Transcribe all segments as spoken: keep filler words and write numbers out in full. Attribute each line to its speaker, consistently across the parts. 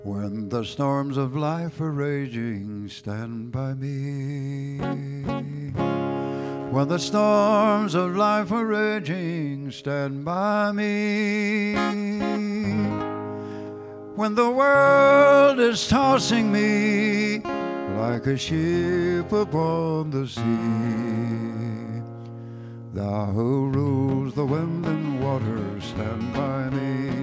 Speaker 1: When the storms of life are raging, stand by me. When the storms of life are raging, stand by me. When the world is tossing me like a ship upon the sea, thou who rules the wind and water, stand by me.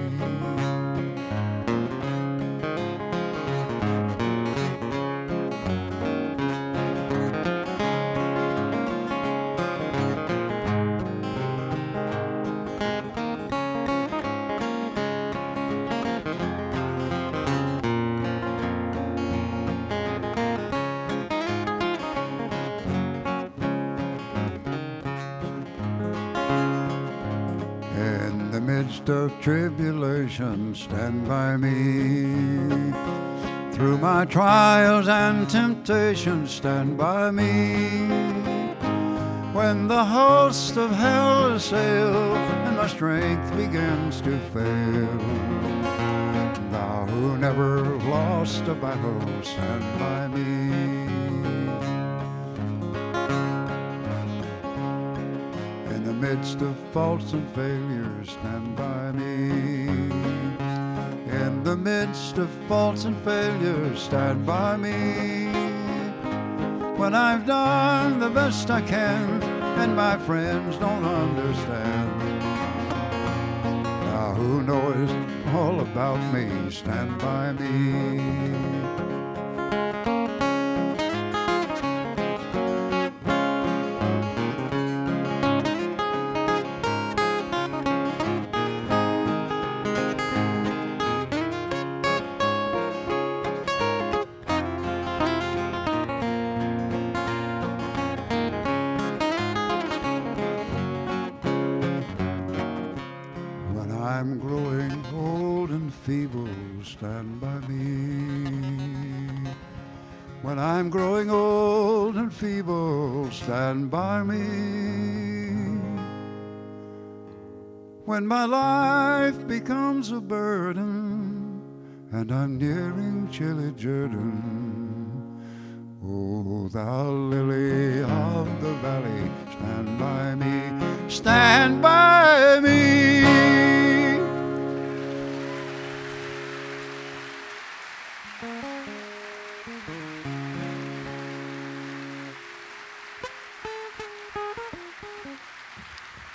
Speaker 1: In the midst of tribulation, stand by me. Through my trials and temptations, stand by me. When the host of hell assail and my strength begins to fail, thou who never lost a battle, stand by me. In the midst of faults and failures, stand by me. In the midst of faults and failures, stand by me. When I've done the best I can and my friends don't understand, thou who knowest all about me, stand by me. I'm growing old and feeble, stand by me. When I'm growing old and feeble, stand by me. When my life becomes a burden and I'm nearing chilly Jordan, oh, thou lily of the valley, stand by me, stand by me.